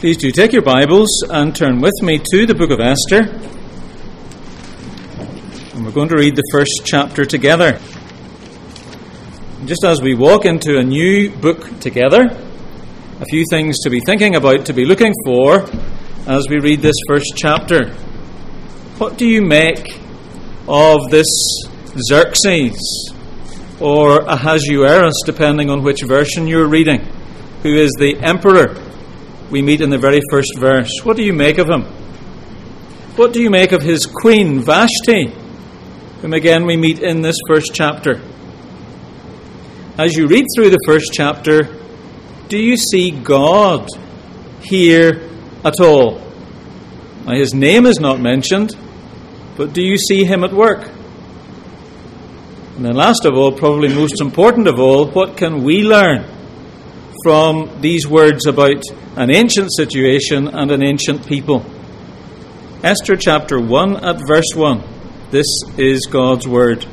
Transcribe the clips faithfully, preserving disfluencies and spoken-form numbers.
Please do take your Bibles and turn with me to the book of Esther. And we're going to read the first chapter together. And just as we walk into a new book together, a few things to be thinking about, to be looking for as we read this first chapter. What do you make of this Xerxes, or Ahasuerus, depending on which version you're reading, who is the emperor we meet in the very first verse? What do you make of him? What do you make of his queen, Vashti, whom again we meet in this first chapter? As you read through the first chapter, do you see God here at all? Now, his name is not mentioned, but do you see him at work? And then last of all, probably most important of all, what can we learn from these words about an ancient situation and an ancient people? Esther chapter one at verse one. This is God's word.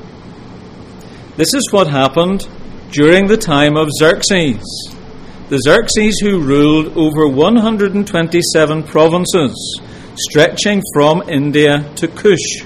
This is what happened during the time of Xerxes, the Xerxes who ruled over one hundred twenty-seven provinces, stretching from India to Cush.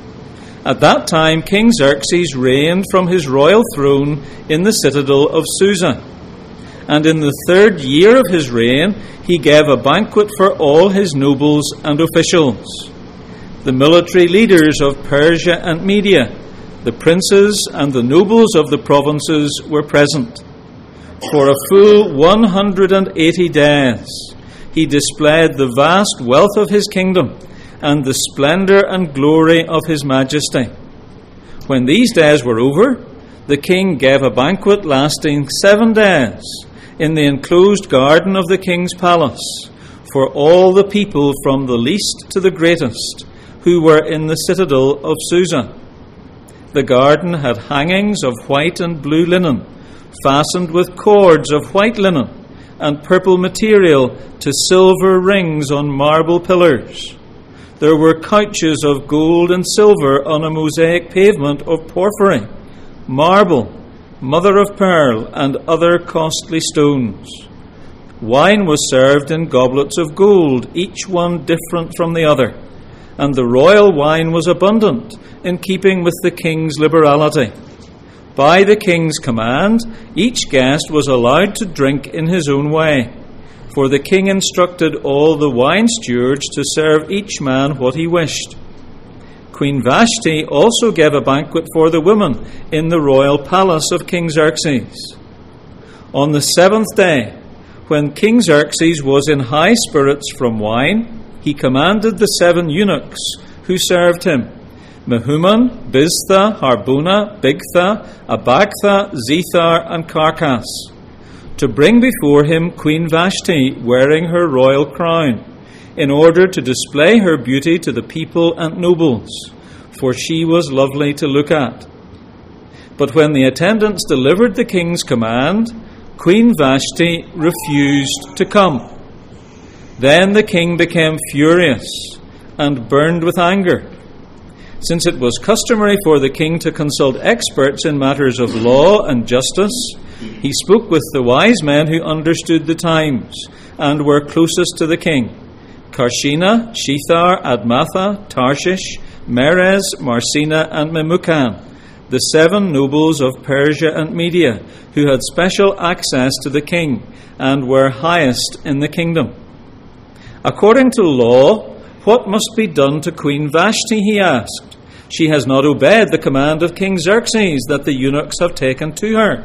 At that time, King Xerxes reigned from his royal throne in the citadel of Susa. And in the third year of his reign, he gave a banquet for all his nobles and officials. The military leaders of Persia and Media, the princes and the nobles of the provinces were present. For a full one hundred eighty days, he displayed the vast wealth of his kingdom and the splendor and glory of his majesty. When these days were over, the king gave a banquet lasting seven days in the enclosed garden of the king's palace for all the people from the least to the greatest who were in the citadel of Susa. The garden had hangings of white and blue linen, fastened with cords of white linen and purple material to silver rings on marble pillars. There were couches of gold and silver on a mosaic pavement of porphyry, marble, mother of pearl, and other costly stones. Wine was served in goblets of gold, each one different from the other, and the royal wine was abundant, in keeping with the king's liberality. By the king's command, each guest was allowed to drink in his own way, for the king instructed all the wine stewards to serve each man what he wished. Queen Vashti also gave a banquet for the women in the royal palace of King Xerxes. On the seventh day, when King Xerxes was in high spirits from wine, he commanded the seven eunuchs who served him, Mehuman, Biztha, Harbona, Bigtha, Abagtha, Zethar, and Carcass, to bring before him Queen Vashti wearing her royal crown, in order to display her beauty to the people and nobles, for she was lovely to look at. But when the attendants delivered the king's command, Queen Vashti refused to come. Then the king became furious and burned with anger. Since it was customary for the king to consult experts in matters of law and justice, he spoke with the wise men who understood the times and were closest to the king: Karshina, Shethar, Admatha, Tarshish, Meres, Marsina, and Memucan, the seven nobles of Persia and Media, who had special access to the king and were highest in the kingdom. According to law, what must be done to Queen Vashti, he asked. She has not obeyed the command of King Xerxes that the eunuchs have taken to her.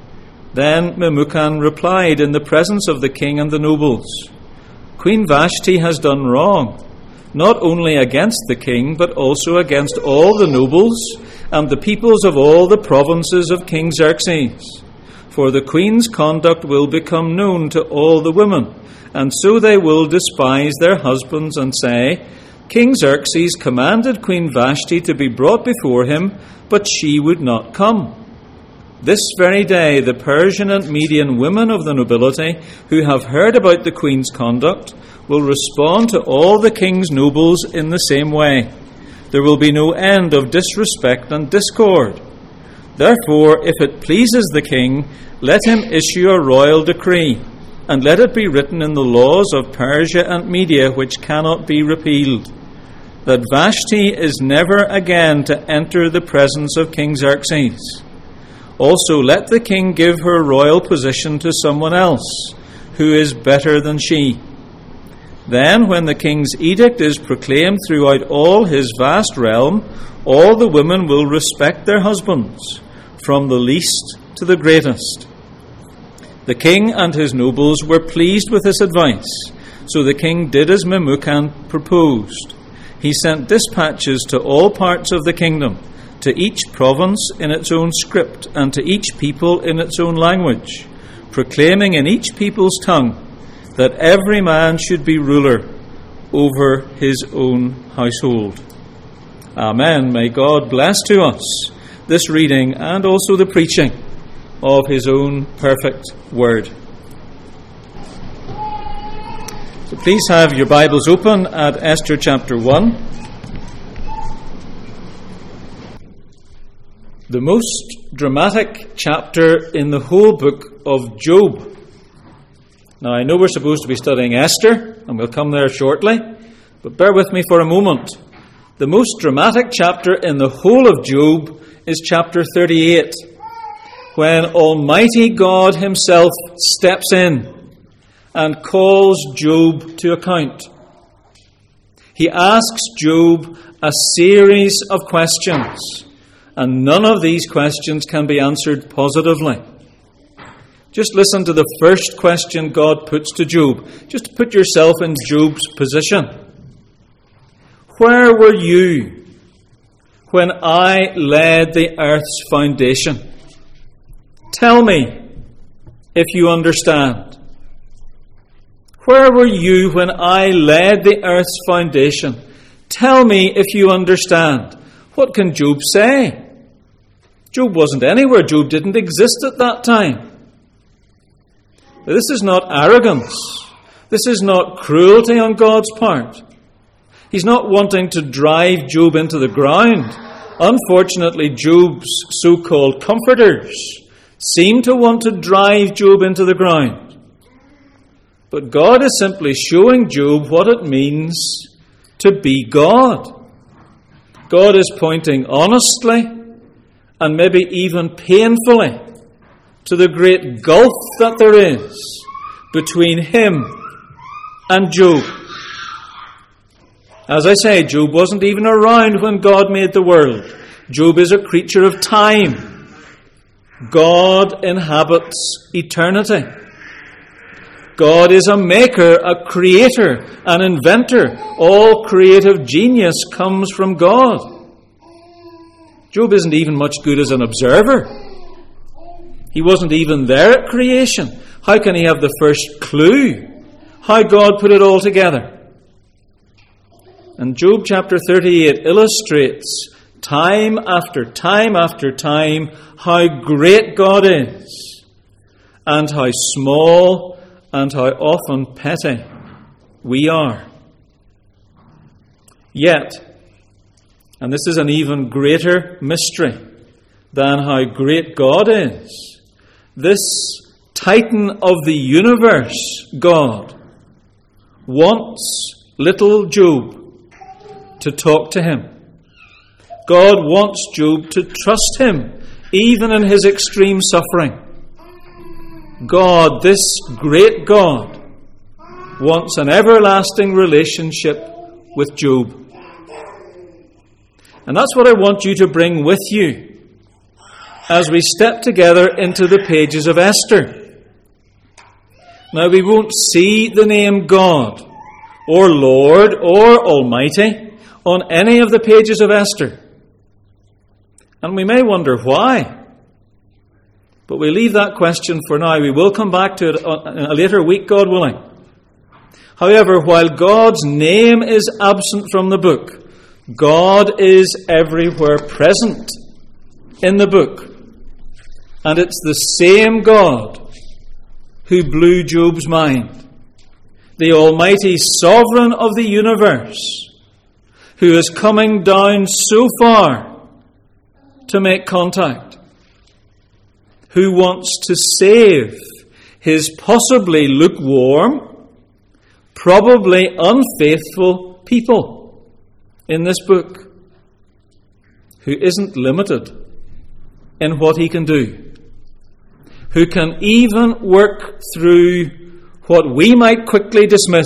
Then Memucan replied in the presence of the king and the nobles, Queen Vashti has done wrong, not only against the king, but also against all the nobles and the peoples of all the provinces of King Xerxes. For the queen's conduct will become known to all the women, and so they will despise their husbands and say, King Xerxes commanded Queen Vashti to be brought before him, but she would not come. This very day, the Persian and Median women of the nobility who have heard about the queen's conduct will respond to all the king's nobles in the same way. There will be no end of disrespect and discord. Therefore, if it pleases the king, let him issue a royal decree and let it be written in the laws of Persia and Media, which cannot be repealed, that Vashti is never again to enter the presence of King Xerxes. Also let the king give her royal position to someone else, who is better than she. Then, when the king's edict is proclaimed throughout all his vast realm, all the women will respect their husbands, from the least to the greatest. The king and his nobles were pleased with this advice, so the king did as Memucan proposed. He sent dispatches to all parts of the kingdom, to each province in its own script, and to each people in its own language, proclaiming in each people's tongue that every man should be ruler over his own household. Amen. May God bless to us this reading and also the preaching of his own perfect word. So please have your Bibles open at Esther chapter one. The most dramatic chapter in the whole book of Job. Now, I know we're supposed to be studying Esther, and we'll come there shortly, but bear with me for a moment. The most dramatic chapter in the whole of Job is chapter thirty-eight, when Almighty God himself steps in and calls Job to account. He asks Job a series of questions, and none of these questions can be answered positively. Just listen to the first question God puts to Job. Just put yourself in Job's position. Where were you when I laid the earth's foundation? Tell me if you understand. Where were you when I laid the earth's foundation? Tell me if you understand. What can Job say? Job wasn't anywhere. Job didn't exist at that time. But this is not arrogance. This is not cruelty on God's part. He's not wanting to drive Job into the ground. Unfortunately, Job's so-called comforters seem to want to drive Job into the ground. But God is simply showing Job what it means to be God. God is pointing honestly and maybe even painfully to the great gulf that there is between him and Job. As I say, Job wasn't even around when God made the world. Job is a creature of time. God inhabits eternity. God is a maker, a creator, an inventor. All creative genius comes from God. Job isn't even much good as an observer. He wasn't even there at creation. How can he have the first clue how God put it all together? And Job chapter thirty-eight illustrates time after time after time how great God is and how small and how often petty we are. Yet, and this is an even greater mystery than how great God is, this Titan of the universe, God, wants little Job to talk to him. God wants Job to trust him, even in his extreme suffering. God, this great God, wants an everlasting relationship with Job. And that's what I want you to bring with you as we step together into the pages of Esther. Now, we won't see the name God or Lord or Almighty on any of the pages of Esther. And we may wonder why. But we leave that question for now. We will come back to it in a later week, God willing. However, while God's name is absent from the book, God is everywhere present in the book. And it's the same God who blew Job's mind, the Almighty Sovereign of the universe, who is coming down so far to make contact, who wants to save his possibly lukewarm, probably unfaithful people in this book, who isn't limited in what he can do, who can even work through what we might quickly dismiss,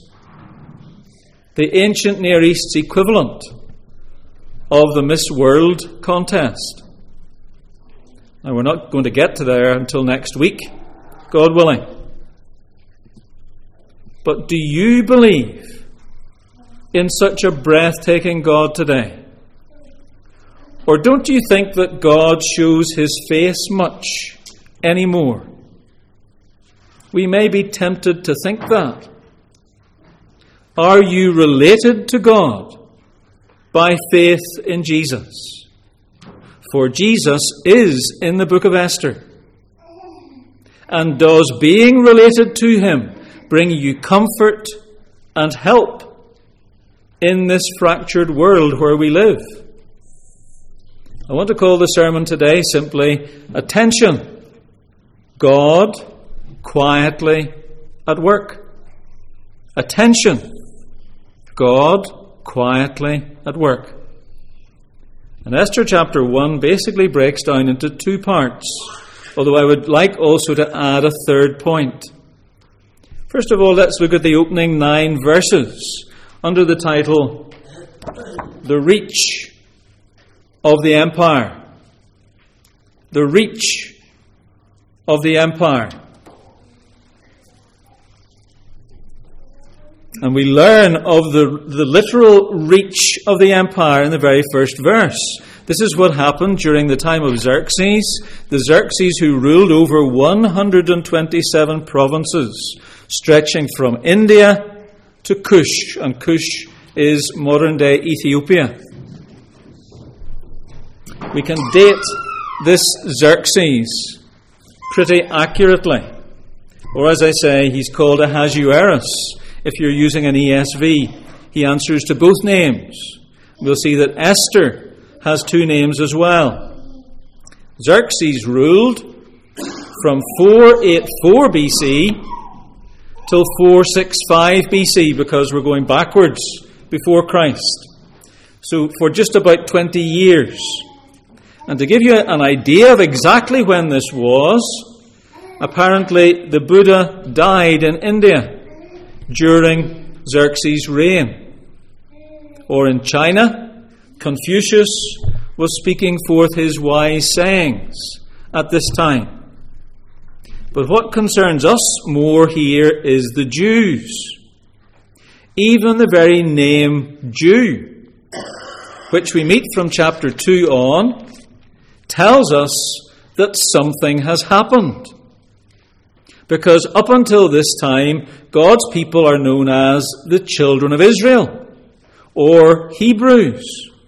the ancient Near East's equivalent of the Miss World contest. Now, we're not going to get to there until next week, God willing. But do you believe in such a breathtaking God today? Or don't you think that God shows his face much anymore? We may be tempted to think that. Are you related to God by faith in Jesus? For Jesus is in the book of Esther. And does being related to him bring you comfort and help in this fractured world where we live? I want to call the sermon today simply Attention, God quietly at work. Attention, God quietly at work. And Esther chapter one basically breaks down into two parts, although I would like also to add a third point. First of all, let's look at the opening nine verses under the title, The Reach of the Empire. The reach of the empire. And we learn of the, the literal reach of the empire in the very first verse. This is what happened during the time of Xerxes, the Xerxes who ruled over one hundred twenty-seven provinces, stretching from India to Kush, and Kush is modern-day Ethiopia. We can date this Xerxes pretty accurately. Or as I say, he's called Ahasuerus. If you're using an E S V, he answers to both names. We'll see that Esther has two names as well. Xerxes ruled from four eighty-four B C till four sixty-five B C, because we're going backwards before Christ. So for just about twenty years. And to give you an idea of exactly when this was, apparently the Buddha died in India during Xerxes' reign. Or in China, Confucius was speaking forth his wise sayings at this time. But what concerns us more here is the Jews. Even the very name Jew, which we meet from chapter two on, tells us that something has happened. Because up until this time, God's people are known as the children of Israel, or Hebrews.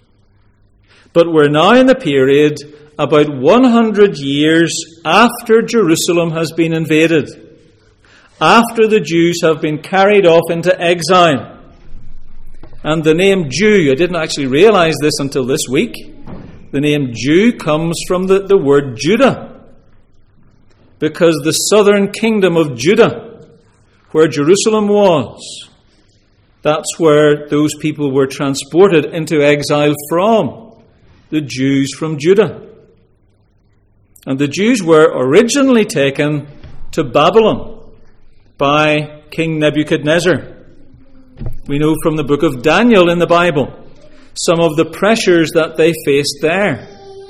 But we're now in the period about one hundred years after Jerusalem has been invaded, after the Jews have been carried off into exile. And the name Jew, I didn't actually realize this until this week, the name Jew comes from the, the word Judah, because the southern kingdom of Judah, where Jerusalem was, that's where those people were transported into exile from, the Jews from Judah. And the Jews were originally taken to Babylon by King Nebuchadnezzar. We know from the book of Daniel in the Bible some of the pressures that they faced there.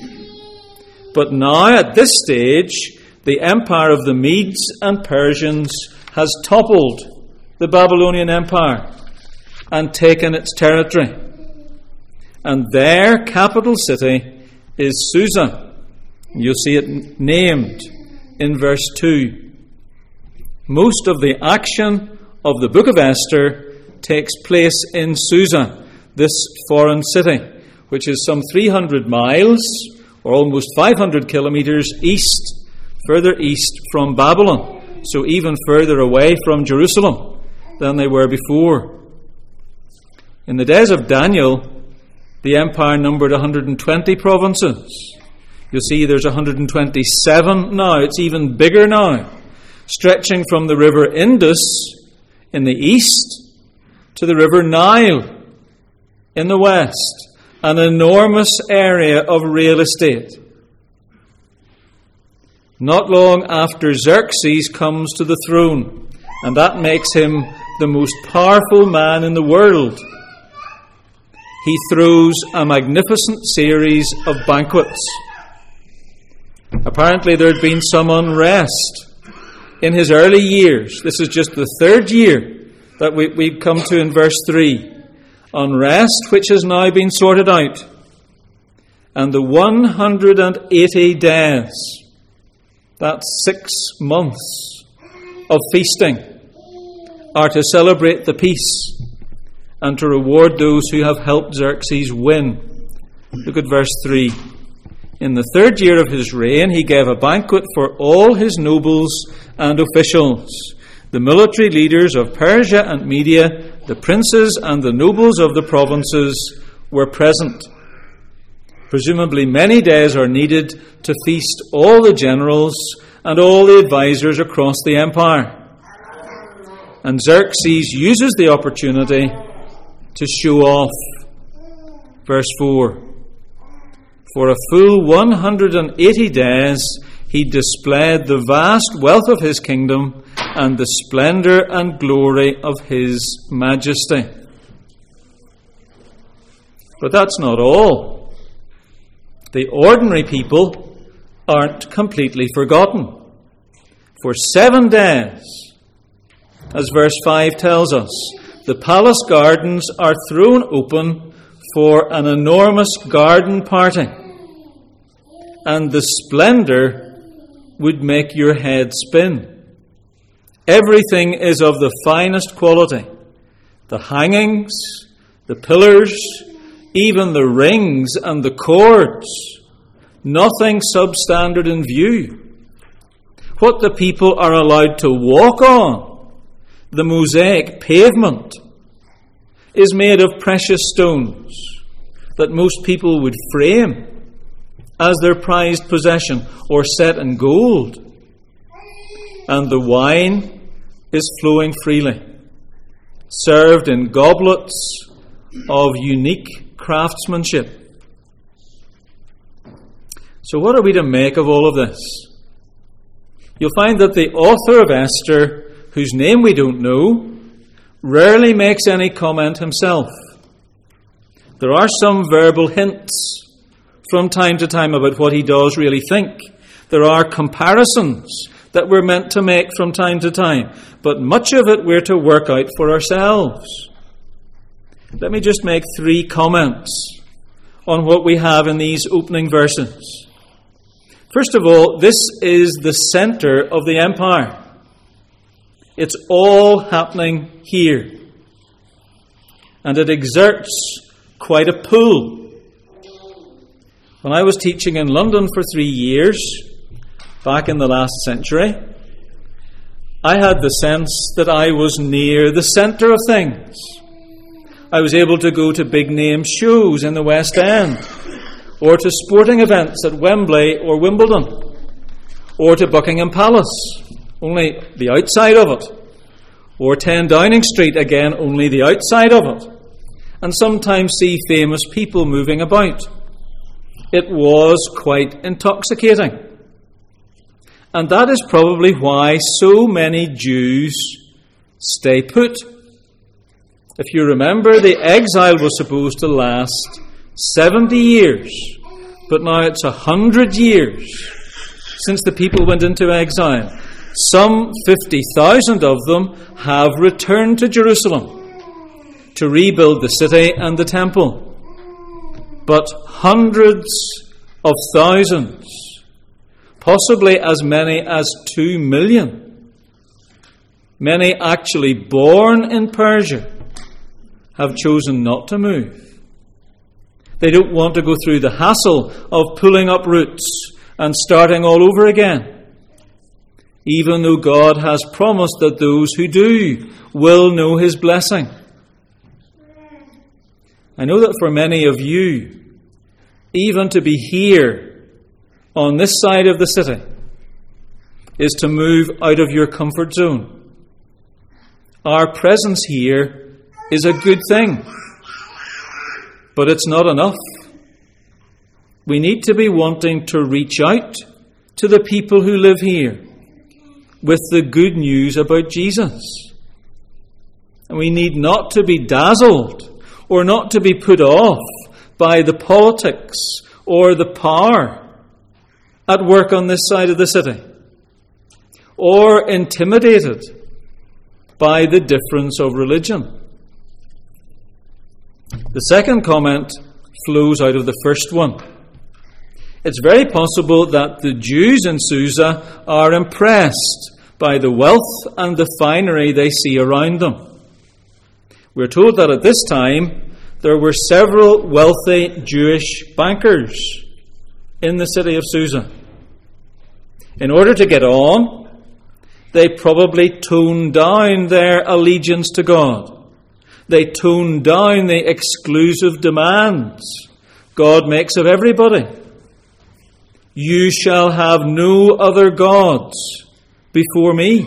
But now, at this stage, the empire of the Medes and Persians has toppled the Babylonian Empire and taken its territory. And their capital city is Susa. You'll see it named in verse two. Most of the action of the book of Esther takes place in Susa, this foreign city, which is some three hundred miles, or almost five hundred kilometers east, further east from Babylon, so even further away from Jerusalem than they were before. In the days of Daniel, the empire numbered one hundred twenty provinces. You'll see there's one hundred twenty-seven now. It's even bigger now. stretching from the river Indus in the east to the river Nile in the west, an enormous area of real estate. Not long after, Xerxes comes to the throne, and that makes him the most powerful man in the world. He throws a magnificent series of banquets. Apparently there had been some unrest in his early years. This is just the third year that we, we come to in verse three. Unrest which has now been sorted out. And the one hundred eighty days, that's six months of feasting, are to celebrate the peace and to reward those who have helped Xerxes win. Look at verse three. In the third year of his reign, he gave a banquet for all his nobles and officials. The military leaders of Persia and Media, the princes and the nobles of the provinces were present. Presumably many days are needed to feast all the generals and all the advisors across the empire. And Xerxes uses the opportunity to show off. Verse four. For a full one hundred eighty days he displayed the vast wealth of his kingdom and the splendor and glory of his majesty. But that's not all. The ordinary people aren't completely forgotten. For seven days, as verse five tells us, the palace gardens are thrown open for an enormous garden party. And the splendor would make your head spin. Everything is of the finest quality. The hangings, the pillars, even the rings and the cords. Nothing substandard in view. What the people are allowed to walk on, the mosaic pavement, is made of precious stones that most people would frame as their prized possession or set in gold. And the wine is flowing freely, served in goblets of unique craftsmanship. So what are we to make of all of this? You'll find that the author of Esther, whose name we don't know, rarely makes any comment himself. There are some verbal hints from time to time about what he does really think. There are comparisons that we're meant to make from time to time, but much of it we're to work out for ourselves. Let me just make three comments on what we have in these opening verses. First of all, this is the center of the empire. It's all happening here. And it exerts quite a pull. When I was teaching in London for three years, back in the last century, I had the sense that I was near the centre of things. I was able to go to big-name shows in the West End, or to sporting events at Wembley or Wimbledon, or to Buckingham Palace, only the outside of it, or ten Downing Street, again, only the outside of it, and sometimes see famous people moving about. It was quite intoxicating. And that is probably why so many Jews stay put. If you remember, the exile was supposed to last seventy years, but now it's a hundred years since the people went into exile. Some fifty thousand of them have returned to Jerusalem to rebuild the city and the temple. But hundreds of thousands, possibly as many as two million, many actually born in Persia, have chosen not to move. They don't want to go through the hassle of pulling up roots and starting all over again, even though God has promised that those who do will know His blessing. I know that for many of you, even to be here on this side of the city, is to move out of your comfort zone. Our presence here is a good thing, but it's not enough. We need to be wanting to reach out to the people who live here with the good news about Jesus. And we need not to be dazzled or not to be put off by the politics or the power at work on this side of the city, or intimidated by the difference of religion. The second comment flows out of the first one. It's very possible that the Jews in Susa are impressed by the wealth and the finery they see around them. We're told that at this time there were several wealthy Jewish bankers in the city of Susa. In order to get on, they probably toned down their allegiance to God. They toned down the exclusive demands God makes of everybody. You shall have no other gods before me.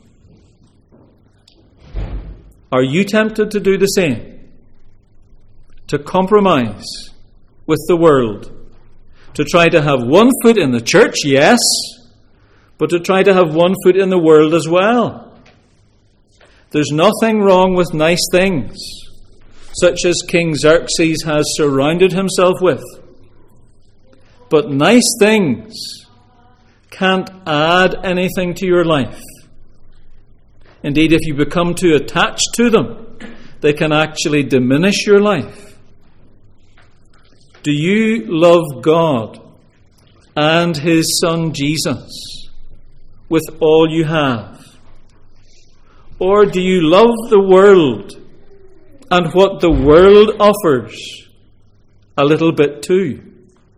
Are you tempted to do the same? To compromise with the world? To try to have one foot in the church, yes, but to try to have one foot in the world as well. There's nothing wrong with nice things, such as King Xerxes has surrounded himself with. But nice things can't add anything to your life. Indeed, if you become too attached to them, they can actually diminish your life. Do you love God and His Son Jesus with all you have? Or do you love the world and what the world offers a little bit too?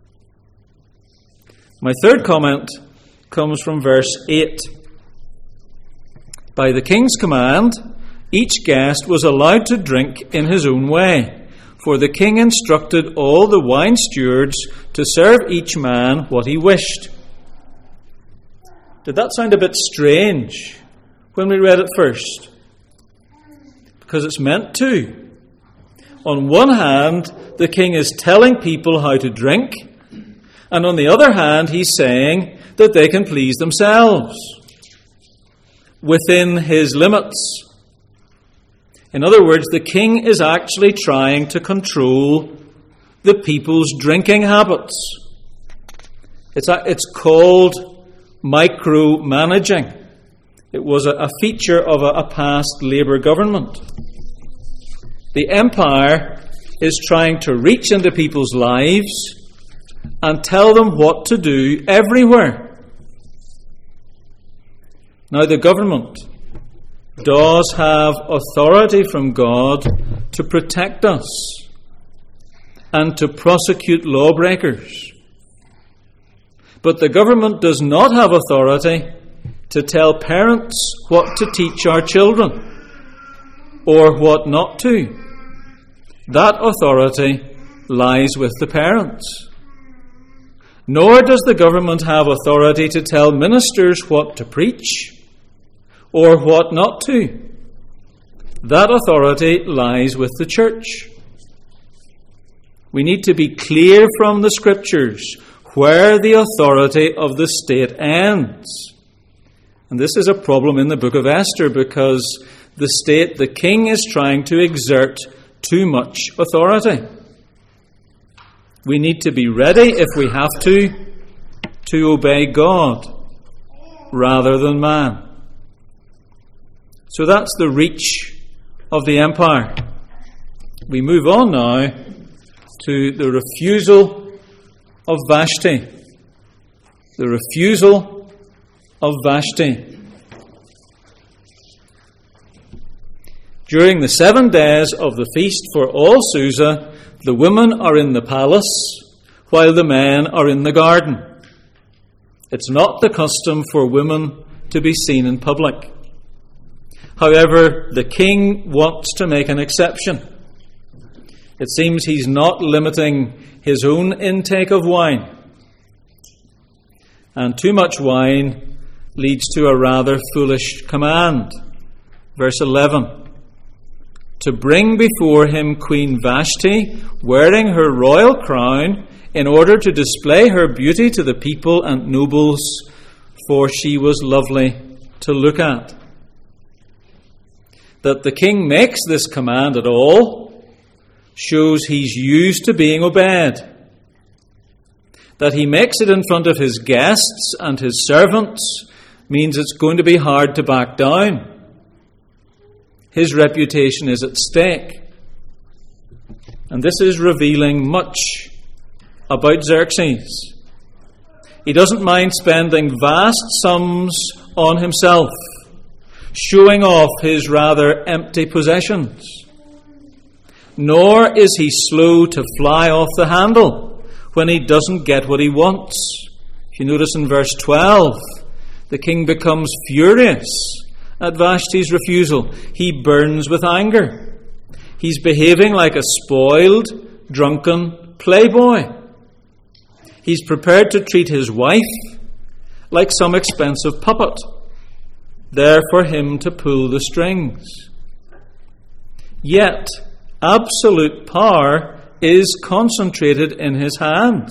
My third comment comes from verse eight. By the king's command, each guest was allowed to drink in his own way, for the king instructed all the wine stewards to serve each man what he wished. Did that sound a bit strange when we read it first? Because it's meant to. On one hand, the king is telling people how to drink, and on the other hand, he's saying that they can please themselves within his limits. In other words, the king is actually trying to control the people's drinking habits. It's, a, it's called micromanaging. It was a, a feature of a, a past Labour government. The empire is trying to reach into people's lives and tell them what to do everywhere. Now, the government does have authority from God to protect us and to prosecute lawbreakers. But the government does not have authority to tell parents what to teach our children or what not to. That authority lies with the parents. Nor does the government have authority to tell ministers what to preach or what not to. That authority lies with the church. We need to be clear from the Scriptures where the authority of the state ends. And this is a problem in the book of Esther, because the state, the king, is trying to exert too much authority. We need to be ready, if we have to, to obey God rather than man. So that's the reach of the empire. We move on now to the refusal of Vashti. The refusal of Vashti. During the seven days of the feast for all Susa, the women are in the palace, while the men are in the garden. It's not the custom for women to be seen in public. However, the king wants to make an exception. It seems he's not limiting his own intake of wine. And too much wine leads to a rather foolish command. Verse eleven. To bring before him Queen Vashti, wearing her royal crown, in order to display her beauty to the people and nobles, for she was lovely to look at. That the king makes this command at all shows he's used to being obeyed. That he makes it in front of his guests and his servants means it's going to be hard to back down. His reputation is at stake. And this is revealing much about Xerxes. He doesn't mind spending vast sums on himself, showing off his rather empty possessions. Nor is he slow to fly off the handle when he doesn't get what he wants. If you notice in verse twelve, the king becomes furious at Vashti's refusal. He burns with anger. He's behaving like a spoiled, drunken playboy. He's prepared to treat his wife like some expensive puppet, there for him to pull the strings. Yet, absolute power is concentrated in his hands.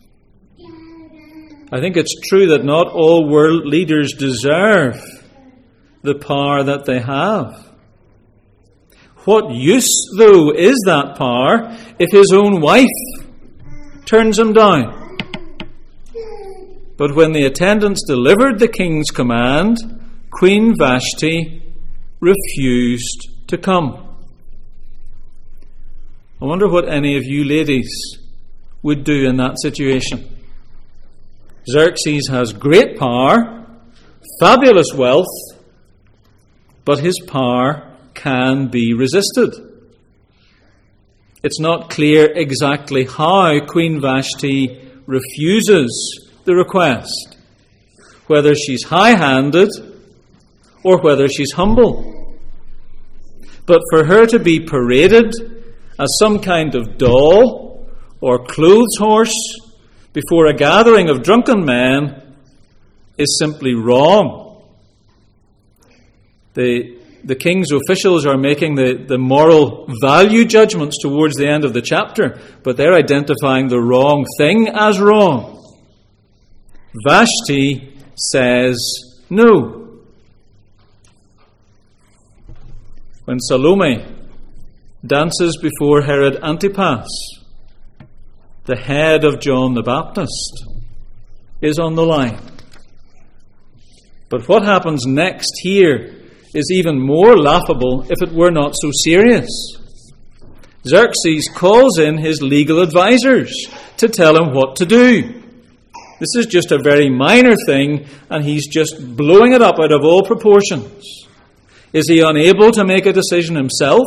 I think it's true that not all world leaders deserve the power that they have. What use, though, is that power if his own wife turns him down? But when the attendants delivered the king's command, Queen Vashti refused to come. I wonder what any of you ladies would do in that situation. Xerxes has great power, fabulous wealth, but his power can be resisted. It's not clear exactly how Queen Vashti refuses the request, whether she's high-handed or whether she's humble. But for her to be paraded as some kind of doll or clothes horse before a gathering of drunken men is simply wrong. The, the king's officials are making the, the moral value judgments towards the end of the chapter, but they're identifying the wrong thing as wrong. Vashti says no. When Salome dances before Herod Antipas, the head of John the Baptist is on the line. But what happens next here is even more laughable if it were not so serious. Xerxes calls in his legal advisors to tell him what to do. This is just a very minor thing, and he's just blowing it up out of all proportions. Is he unable to make a decision himself?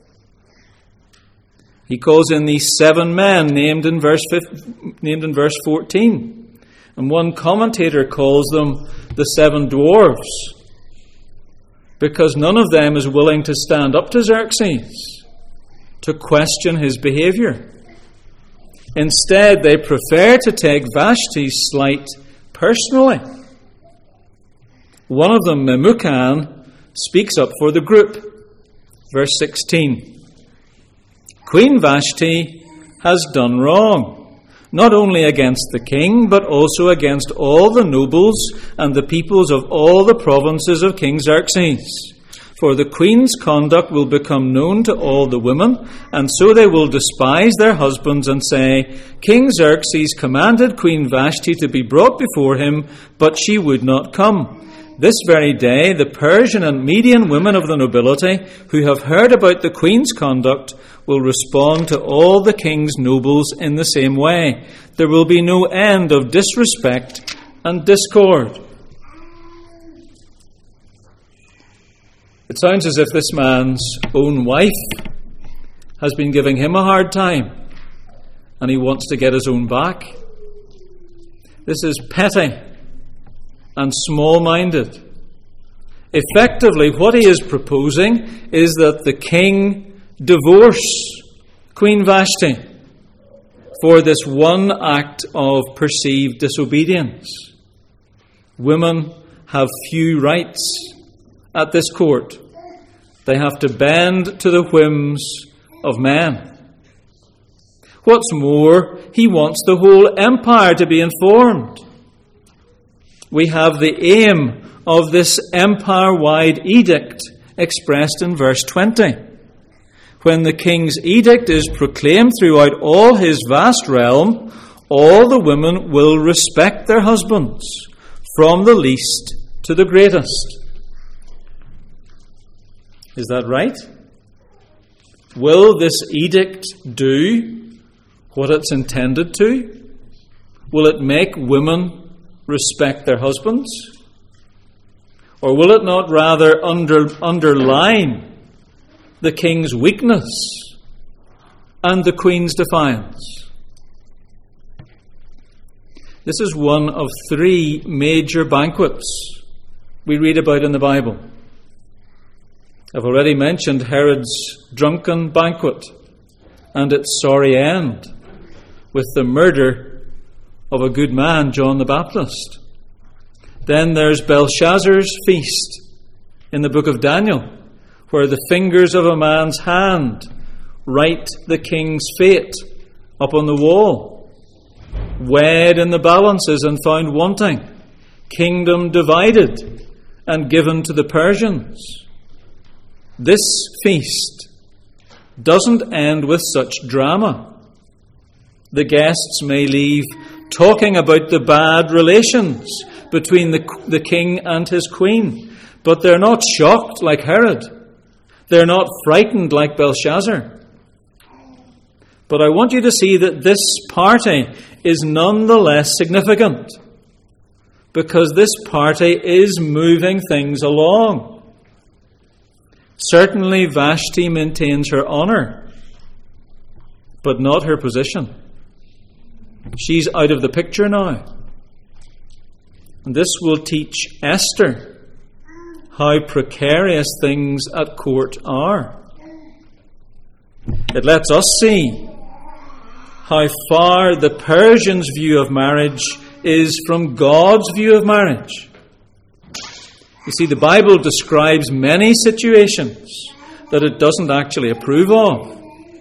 He calls in these seven men named in verse named in verse fourteen. And one commentator calls them the seven dwarves, because none of them is willing to stand up to Xerxes to question his behavior. Instead, they prefer to take Vashti's slight personally. One of them, Memucan, speaks up for the group. Verse sixteen. Queen Vashti has done wrong, not only against the king, but also against all the nobles and the peoples of all the provinces of King Xerxes. For the queen's conduct will become known to all the women, and so they will despise their husbands and say, King Xerxes commanded Queen Vashti to be brought before him, but she would not come. This very day, the Persian and Median women of the nobility, who have heard about the queen's conduct, will respond to all the king's nobles in the same way. There will be no end of disrespect and discord. It sounds as if this man's own wife has been giving him a hard time, and he wants to get his own back. This is petty and small-minded. Effectively, what he is proposing is that the king divorce Queen Vashti for this one act of perceived disobedience. Women have few rights at this court. They have to bend to the whims of men. What's more, he wants the whole empire to be informed. We have the aim of this empire-wide edict expressed in verse twenty. When the king's edict is proclaimed throughout all his vast realm, all the women will respect their husbands, from the least to the greatest. Is that right? Will this edict do what it's intended to? Will it make women respect their husbands? Or will it not rather under, underline the king's weakness and the queen's defiance? This is one of three major banquets we read about in the Bible. I've already mentioned Herod's drunken banquet and its sorry end with the murder of a good man, John the Baptist. Then there's Belshazzar's feast in the book of Daniel, where the fingers of a man's hand write the king's fate up on the wall. Weighed in the balances and found wanting, kingdom divided and given to the Persians. This feast doesn't end with such drama. The guests may leave talking about the bad relations between the, the king and his queen, but they're not shocked like Herod. They're not frightened like Belshazzar. But I want you to see that this party is nonetheless significant, because this party is moving things along. Certainly Vashti maintains her honor, but not her position. She's out of the picture now. And this will teach Esther how precarious things at court are. It lets us see how far the Persians' view of marriage is from God's view of marriage. You see, the Bible describes many situations that it doesn't actually approve of.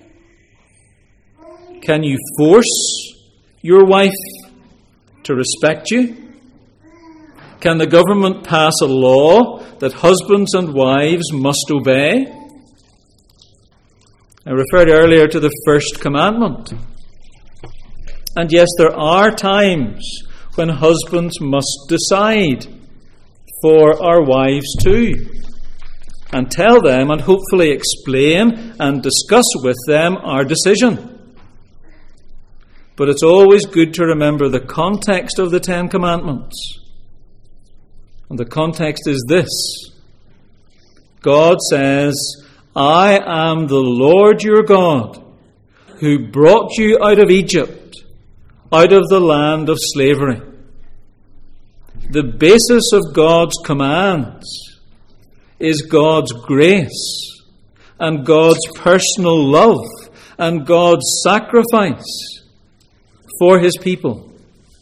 Can you force your wife to respect you? Can the government pass a law that husbands and wives must obey? I referred earlier to the first commandment. And yes, there are times when husbands must decide for our wives too, and tell them and hopefully explain and discuss with them our decision. But it's always good to remember the context of the Ten Commandments. And the context is this. God says, I am the Lord your God, who brought you out of Egypt, out of the land of slavery. The basis of God's commands is God's grace and God's personal love and God's sacrifice for his people.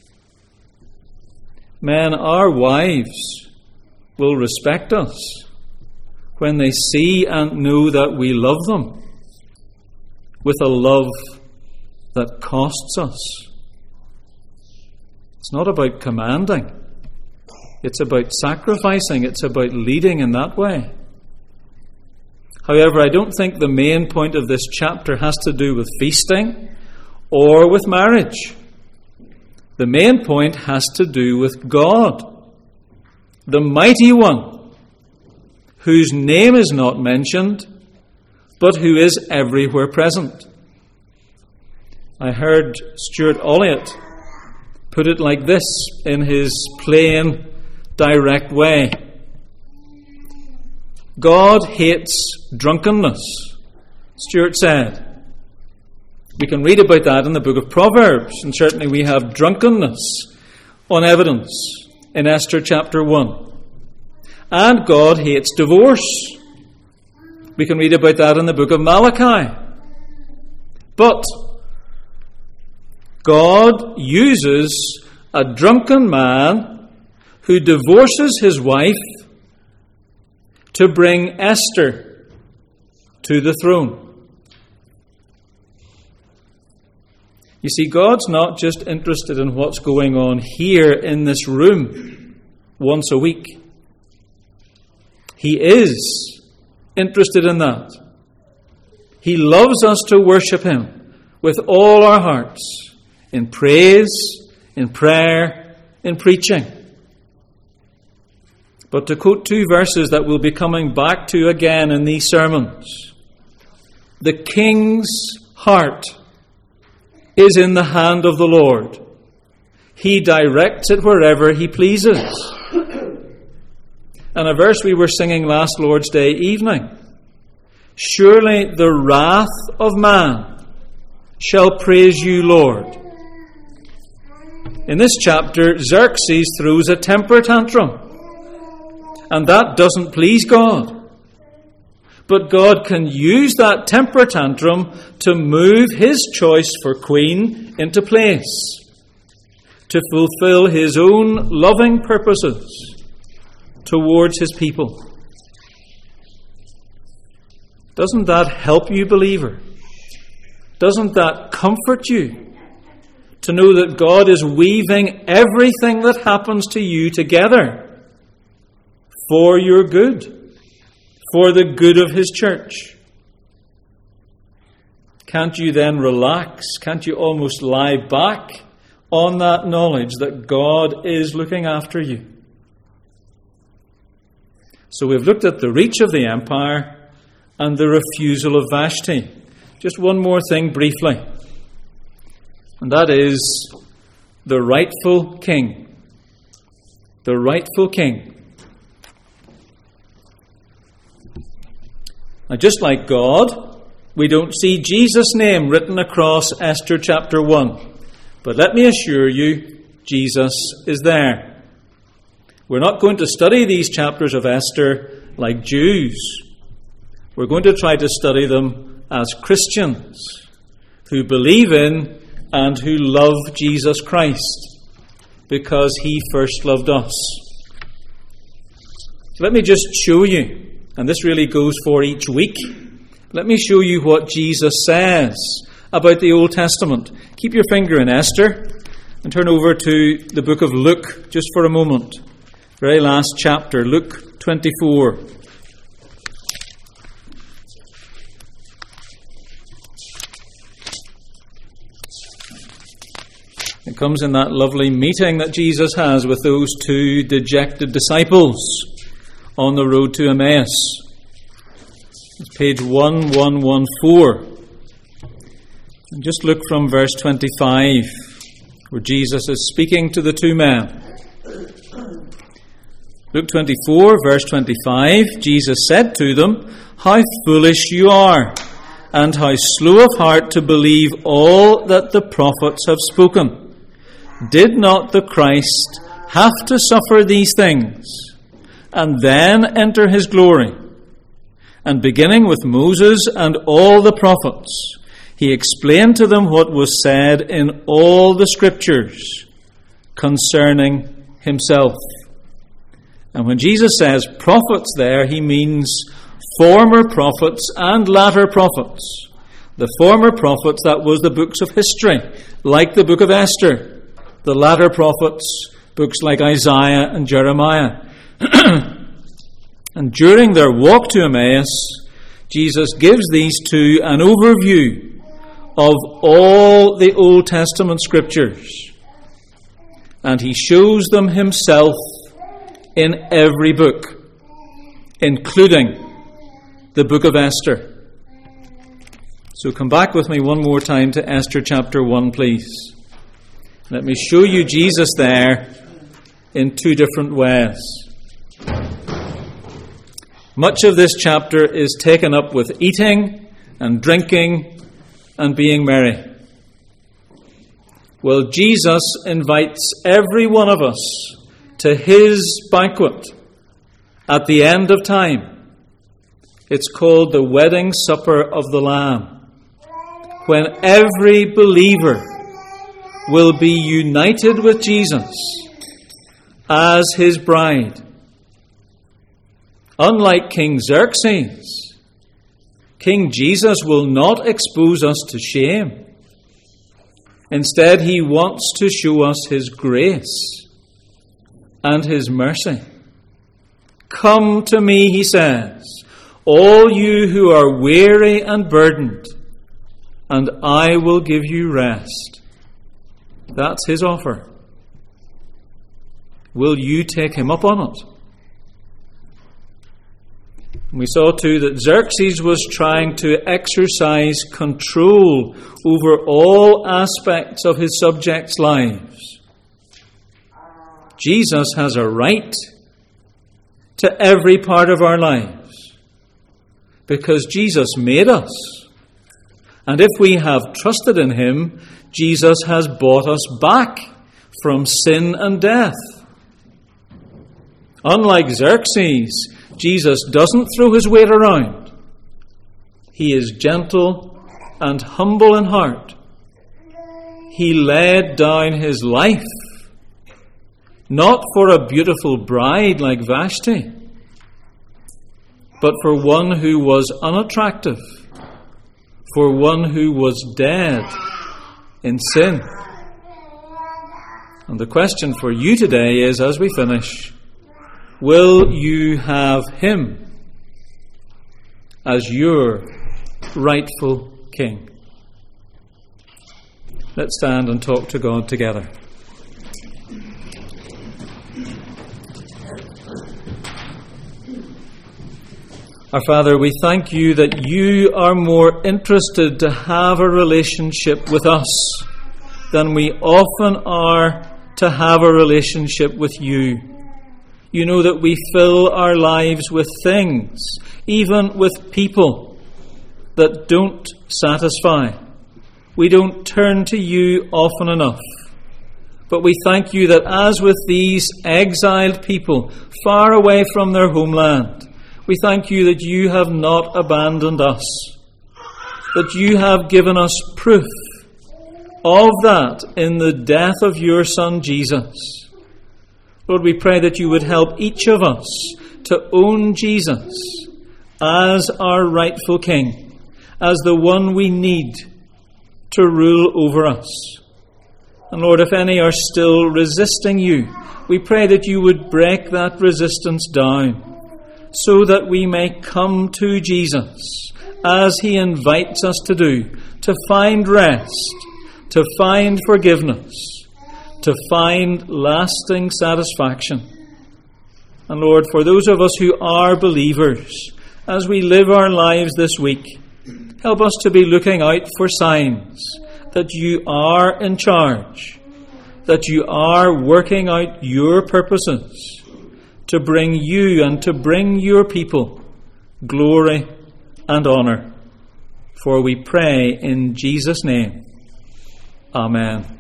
Men, our wives will respect us when they see and know that we love them with a love that costs us. It's not about commanding. It's about sacrificing. It's about leading in that way. However, I don't think the main point of this chapter has to do with feasting or with marriage. The main point has to do with God, the mighty one, whose name is not mentioned, but who is everywhere present. I heard Stuart Olliott put it like this in his plain, direct way. God hates drunkenness, Stuart said. We can read about that in the book of Proverbs, and certainly we have drunkenness on evidence in Esther chapter one. And God hates divorce. We can read about that in the book of Malachi. But God uses a drunken man who divorces his wife to bring Esther to the throne. You see, God's not just interested in what's going on here in this room once a week. He is interested in that. He loves us to worship Him with all our hearts, in praise, in prayer, in preaching. But to quote two verses that we'll be coming back to again in these sermons, the king's heart is in the hand of the Lord. He directs it wherever He pleases. And a verse we were singing last Lord's Day evening. Surely the wrath of man shall praise you, Lord. In this chapter, Xerxes throws a temper tantrum. And that doesn't please God. But God can use that temper tantrum to move His choice for queen into place, to fulfill His own loving purposes towards His people. Doesn't that help you, believer? Doesn't that comfort you to know that God is weaving everything that happens to you together for your good? For the good of His church? Can't you then relax? Can't you almost lie back on that knowledge that God is looking after you? So we've looked at the reach of the empire and the refusal of Vashti. Just one more thing briefly, and that is the rightful king. The rightful king. Now, just like God, we don't see Jesus' name written across Esther chapter one. But let me assure you, Jesus is there. We're not going to study these chapters of Esther like Jews. We're going to try to study them as Christians who believe in and who love Jesus Christ because He first loved us. Let me just show you. And this really goes for each week. Let me show you what Jesus says about the Old Testament. Keep your finger in Esther and turn over to the book of Luke just for a moment. Very last chapter, Luke twenty-four. It comes in that lovely meeting that Jesus has with those two dejected disciples on the road to Emmaus. It's page one one four. And just look from verse twenty-five, where Jesus is speaking to the two men. Luke twenty-four, verse twenty-five, Jesus said to them, "How foolish you are, and how slow of heart to believe all that the prophets have spoken. Did not the Christ have to suffer these things and then enter His glory?" And beginning with Moses and all the prophets, He explained to them what was said in all the Scriptures concerning Himself. And when Jesus says prophets there, He means former prophets and latter prophets. The former prophets, that was the books of history, like the book of Esther. The latter prophets, books like Isaiah and Jeremiah. And during their walk to Emmaus, Jesus gives these two an overview of all the Old Testament Scriptures. And He shows them Himself in every book, including the book of Esther. So come back with me one more time to Esther chapter one, please. Let me show you Jesus there in two different ways. Much of this chapter is taken up with eating and drinking and being merry. Well, Jesus invites every one of us to His banquet at the end of time. It's called the wedding supper of the Lamb, when every believer will be united with Jesus as his bride. Unlike King Xerxes, King Jesus will not expose us to shame. Instead, he wants to show us his grace and his mercy. Come to me, he says, all you who are weary and burdened, and I will give you rest. That's his offer. Will you take him up on it? We saw too that Xerxes was trying to exercise control over all aspects of his subjects' lives. Jesus has a right to every part of our lives because Jesus made us. And if we have trusted in him, Jesus has bought us back from sin and death. Unlike Xerxes, Jesus doesn't throw his weight around. He is gentle and humble in heart. He laid down his life, not for a beautiful bride like Vashti, but for one who was unattractive, for one who was dead in sin. And the question for you today is, as we finish, will you have him as your rightful king? Let's stand and talk to God together. Our Father, we thank you that you are more interested to have a relationship with us than we often are to have a relationship with you. You know that we fill our lives with things, even with people, that don't satisfy. We don't turn to you often enough. But we thank you that as with these exiled people far away from their homeland, we thank you that you have not abandoned us, that you have given us proof of that in the death of your Son Jesus. Lord, we pray that you would help each of us to own Jesus as our rightful King, as the one we need to rule over us. And Lord, if any are still resisting you, we pray that you would break that resistance down, so that we may come to Jesus as he invites us to do, to find rest, to find forgiveness, to find lasting satisfaction. And Lord, for those of us who are believers, as we live our lives this week, help us to be looking out for signs that you are in charge, that you are working out your purposes to bring you and to bring your people glory and honour. For we pray in Jesus' name. Amen.